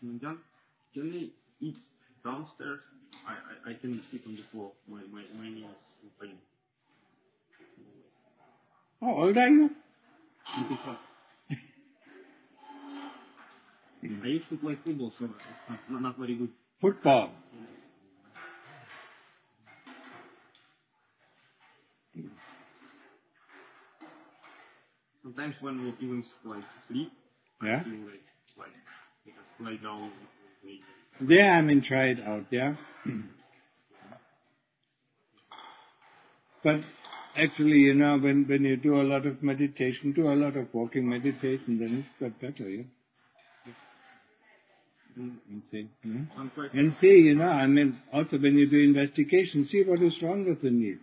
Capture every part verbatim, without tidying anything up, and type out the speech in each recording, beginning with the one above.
John, can I eat downstairs? I, I, I can sit on the floor. My, my, my knee is in pain. How old are you? twenty-five. I used to play football, so it's not, not very good. Football. Sometimes when we even like sleep, Yeah. I feel like like just lie down. Yeah, I mean, try it out. Yeah. But actually, you know, when when you do a lot of meditation, do a lot of walking meditation, then it's got better. Yeah. And see, hmm? and see, you know, I mean, also when you do investigation, see what is wrong with the knee.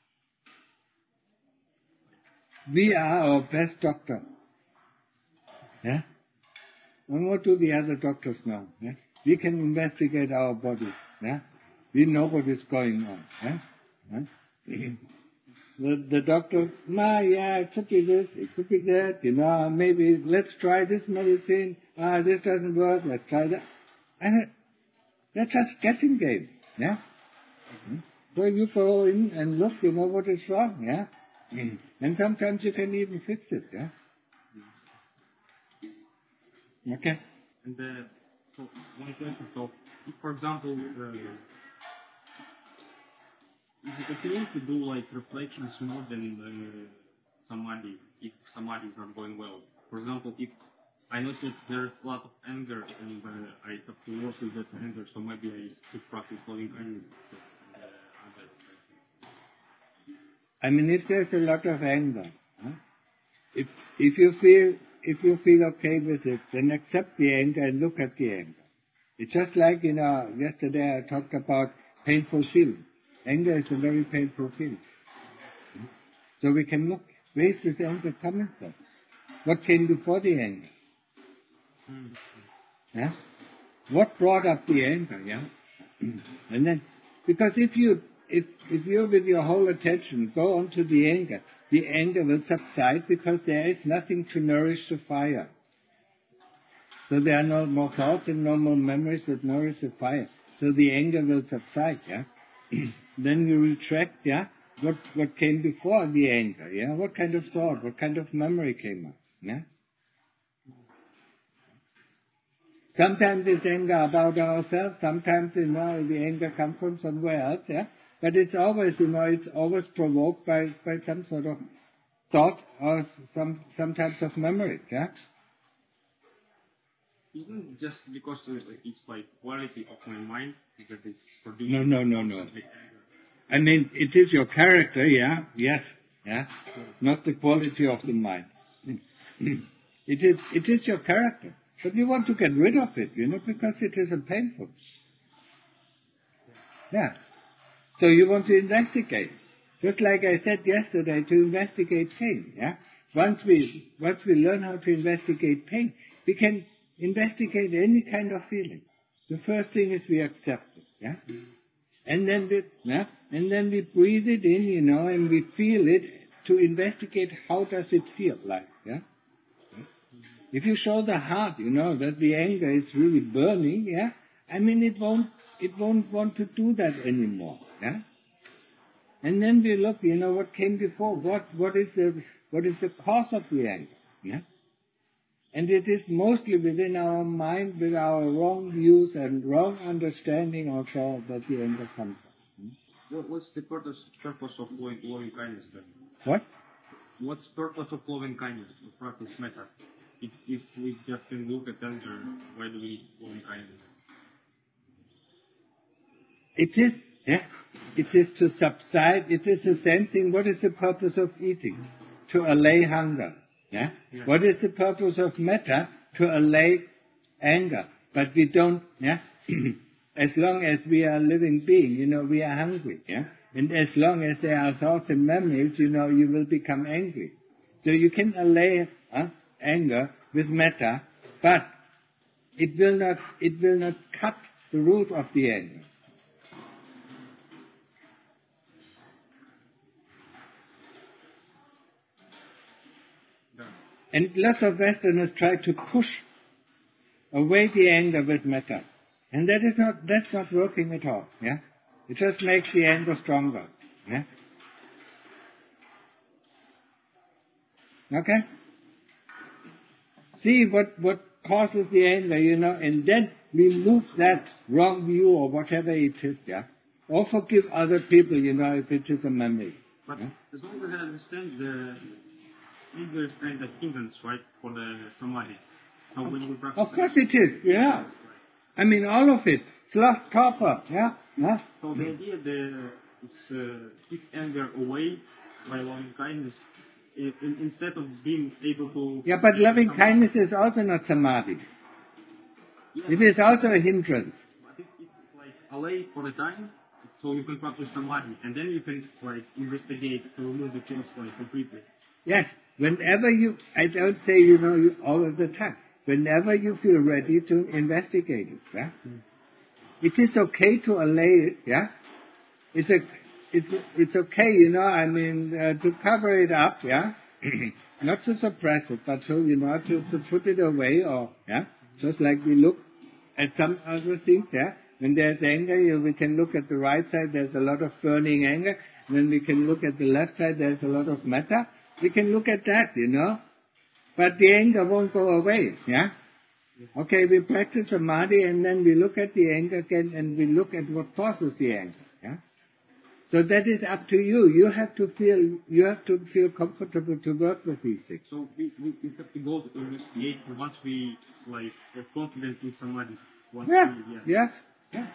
We are our best doctor. Yeah? And what do the other doctors know? Yeah? We can investigate our body. Yeah? We know what is going on. Yeah? Yeah? the, the doctor, ma, yeah, it could be this, it could be that, you know, maybe let's try this medicine. Ah, this doesn't work, let's try that. And that's just guessing game. Yeah? Mm-hmm. So you go in and look, you know what is wrong. Yeah? Mm-hmm. And sometimes you can even fix it. Yeah? Okay. And uh, so one question. So, if, for example, uh, is it okay to do like reflections more than uh, samadhi if samadhi is not going well? For example, if I noticed there's a lot of anger and uh, I have to work with that anger, so maybe I should practice loving kindness. I mean, if there's a lot of anger, huh? if if you feel if you feel okay with it, then accept the anger and look at the anger. It's just like, you know, yesterday I talked about painful feeling. Anger is a very painful feeling. So we can look, where is this anger coming from? What came before the anger? Yeah? What brought up the anger? Yeah? And then, because if you if if you with your whole attention go on to the anger, the anger will subside because there is nothing to nourish the fire. So there are no more thoughts and no more memories that nourish the fire. So the anger will subside. Yeah. Then you retract. Yeah. What what came before the anger? Yeah. What kind of thought? What kind of memory came up? Yeah. Sometimes it's anger about ourselves, sometimes, you know, the anger comes from somewhere else, yeah? But it's always, you know, it's always provoked by, by some sort of thought or some, some types of memory, yeah? Isn't it just because it's like quality of my mind that it's producing? No, no, no, no. I mean, it is your character, yeah, yes, yeah? Not the quality of the mind. It is, it is your character. But you want to get rid of it, you know, because it is a painful. Yeah. So you want to investigate. Just like I said yesterday, to investigate pain, yeah? Once we, once we learn how to investigate pain, we can investigate any kind of feeling. The first thing is we accept it, yeah? And then we, yeah? And then we breathe it in, you know, and we feel it to investigate how does it feel like, yeah? If you show the heart, you know, that the anger is really burning, yeah, I mean, it won't, it won't want to do that anymore, yeah. And then we look, you know, what came before, what, what is the, what is the cause of the anger, yeah. And it is mostly within our mind, with our wrong views and wrong understanding also that the anger comes from. What, what's the purpose, purpose of loving, loving kindness then? What? What's the purpose of loving kindness, of practice metta? If, if we just can look at anger, why do we need loving kindness? It is, yeah, it is to subside, it is the same thing. What is the purpose of eating? To allay hunger, yeah? yeah? What is the purpose of metta? To allay anger. But we don't, yeah? As long as we are a living being, you know, we are hungry, yeah? And as long as there are thoughts and memories, you know, you will become angry. So you can allay, huh? anger with metta, but it will not it will not cut the root of the anger. And lots of Westerners try to push away the anger with metta. And that is not, that's not working at all, yeah? It just makes the anger stronger, yeah? Okay? See what, what causes the anger, you know, and then remove that wrong view or whatever it is, yeah? Or forgive other people, you know, if it is a memory. But yeah? as long as I understand, the anger is kind of hindrance, right, for the samadhi. Now when you practice, of course it is, yeah. I mean, all of it. Sloth, torpor, yeah? yeah? So the idea that it's uh, keep anger away by loving kindness, in, in, instead of being able to... Yeah, but loving kindness is also not samadhi. Yeah, it is also a hindrance. I think it's like allay for the time, so you can practice samadhi, and then you can like investigate to remove the things like completely. Yes, whenever you, I don't say, you know, you, all of the time. Whenever you feel ready to investigate it, yeah? Mm. It is okay to allay it, yeah? It's a, it's, it's okay, you know, I mean, uh, to cover it up, yeah? Not to suppress it, but to, you know, to, to put it away, or, yeah? Just like we look at some other things, yeah? When there's anger, you, we can look at the right side, there's a lot of burning anger. Then we can look at the left side, there's a lot of metta. We can look at that, you know? But the anger won't go away, yeah? Okay, we practice samadhi and then we look at the anger again and we look at what causes the anger, yeah? So that is up to you. You have to feel, you have to feel comfortable to work with these things. So we, we, we have to go to investigate once we, like, are confident in samadhi. Once Yeah, we, yeah. yes, yeah.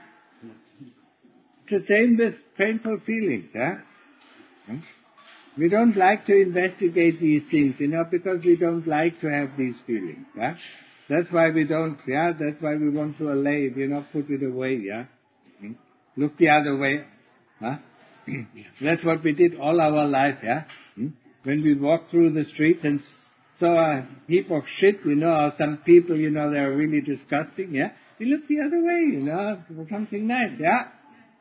It's the same with painful feelings, yeah? Hmm? We don't like to investigate these things, you know, because we don't like to have these feelings, yeah? That's why we don't, yeah? That's why we want to allay it, you know, put it away, yeah? Hmm? Look the other way, huh? That's what we did all our life, yeah? Hmm? When we walked through the street and saw a heap of shit, you know, or some people, you know, they're really disgusting, yeah? We look the other way, you know, for something nice, yeah?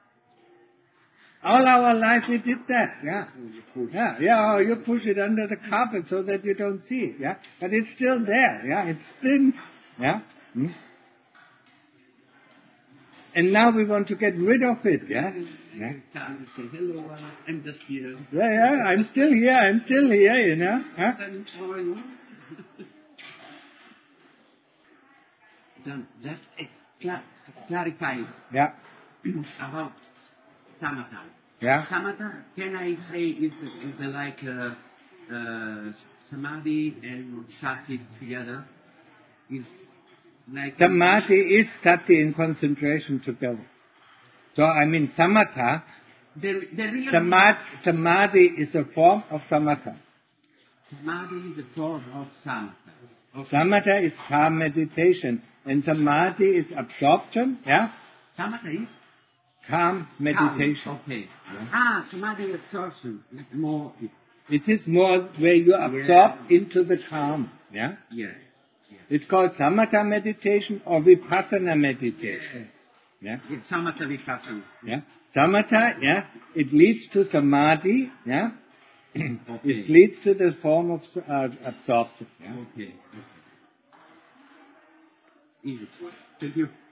All our life we did that, yeah. Yeah, yeah, or you push it under the carpet so that you don't see it, yeah. But it's still there, yeah. It stinks, yeah. Hmm? And now we want to get rid of it, yeah. Yeah, Say hello, uh, I'm just here. yeah, yeah, I'm still here, I'm still here, you know. Huh? How are you? Then just uh, cla- clarify Yeah, about samatha. yeah. Samatha, can I say, is is like uh, uh, samadhi and sati together? Is like Samadhi is sati in concentration together. So, I mean, samatha, the the real samadhi, samadhi is a form of samatha. samadhi is a form of samatha. Okay. Samatha is calm meditation, and samadhi is absorption, yeah? Samatha is Calm meditation. calm. Okay. Yeah. Ah, samadhi absorption. More. It is more where you absorb Yeah. into the calm, yeah? Yeah. Yeah. It's called samatha meditation or vipassana meditation. Yeah? Yeah. Samatha vipassana. Yeah? Samatha, yeah, it leads to samadhi, yeah? Okay. It leads to the form of uh, absorption, yeah? Okay. Okay. Easy. Thank you.